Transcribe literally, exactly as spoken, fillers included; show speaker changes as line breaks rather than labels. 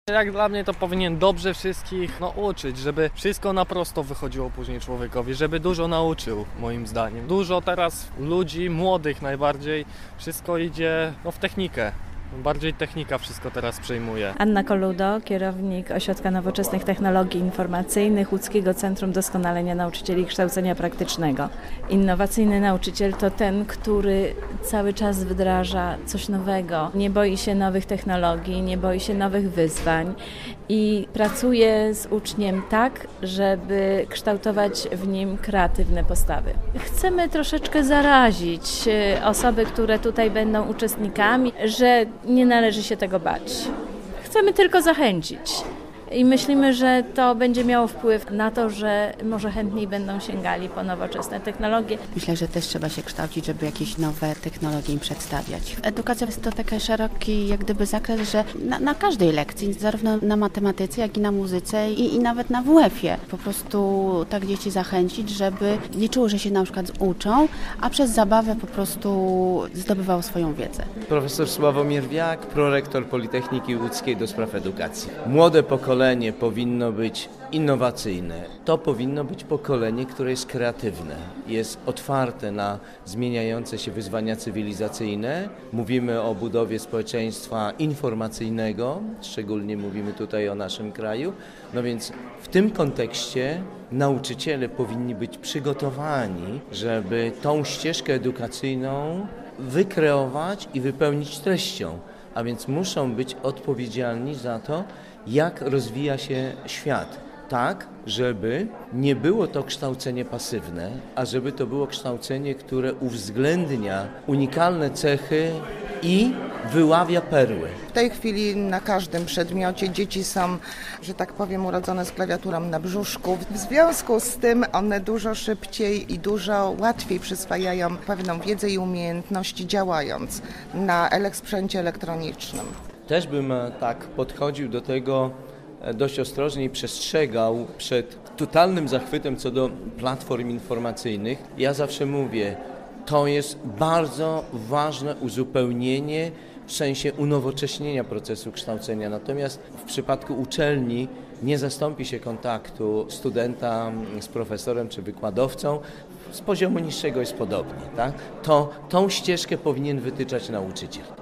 Jak dla mnie to powinien dobrze wszystkich no, uczyć, żeby wszystko na prosto wychodziło później człowiekowi, żeby dużo nauczył, moim zdaniem. Dużo teraz ludzi, młodych najbardziej, wszystko idzie no, w technikę. Bardziej technika wszystko teraz przejmuje.
Anna Koludo, kierownik Ośrodka Nowoczesnych Technologii Informacyjnych Łódzkiego Centrum Doskonalenia Nauczycieli Kształcenia Praktycznego. Innowacyjny nauczyciel to ten, który cały czas wdraża coś nowego, nie boi się nowych technologii, nie boi się nowych wyzwań i pracuje z uczniem tak, żeby kształtować w nim kreatywne postawy. Chcemy troszeczkę zarazić osoby, które tutaj będą uczestnikami, że nie należy się tego bać. Chcemy tylko zachęcić i myślimy, że to będzie miało wpływ na to, że może chętniej będą sięgali po nowoczesne technologie.
Myślę, że też trzeba się kształcić, żeby jakieś nowe technologie im przedstawiać. Edukacja jest to taki szeroki jak gdyby zakres, że na, na każdej lekcji, zarówno na matematyce, jak i na muzyce i, i nawet na W F-ie. Po prostu tak dzieci zachęcić, żeby liczyły, że się na przykład uczą, a przez zabawę po prostu zdobywały swoją wiedzę.
Profesor Sławomir Wiak, prorektor Politechniki Łódzkiej do spraw edukacji. Młode pokolenie powinno być innowacyjne. To powinno być pokolenie, które jest kreatywne, jest otwarte na zmieniające się wyzwania cywilizacyjne. Mówimy o budowie społeczeństwa informacyjnego, szczególnie mówimy tutaj o naszym kraju. No więc w tym kontekście nauczyciele powinni być przygotowani, żeby tą ścieżkę edukacyjną wykreować i wypełnić treścią. A więc muszą być odpowiedzialni za to, jak rozwija się świat. Tak, żeby nie było to kształcenie pasywne, a żeby to było kształcenie, które uwzględnia unikalne cechy i wyławia perły.
W tej chwili na każdym przedmiocie dzieci są, że tak powiem, urodzone z klawiaturą na brzuszku. W związku z tym one dużo szybciej i dużo łatwiej przyswajają pewną wiedzę i umiejętności działając na sprzęcie elektronicznym.
Też bym tak podchodził do tego dość ostrożnie i przestrzegał przed totalnym zachwytem co do platform informacyjnych. Ja zawsze mówię, to jest bardzo ważne uzupełnienie w sensie unowocześnienia procesu kształcenia. Natomiast w przypadku uczelni nie zastąpi się kontaktu studenta z profesorem czy wykładowcą. Z poziomu niższego jest podobnie. Tak? To, tą ścieżkę powinien wytyczać nauczyciel.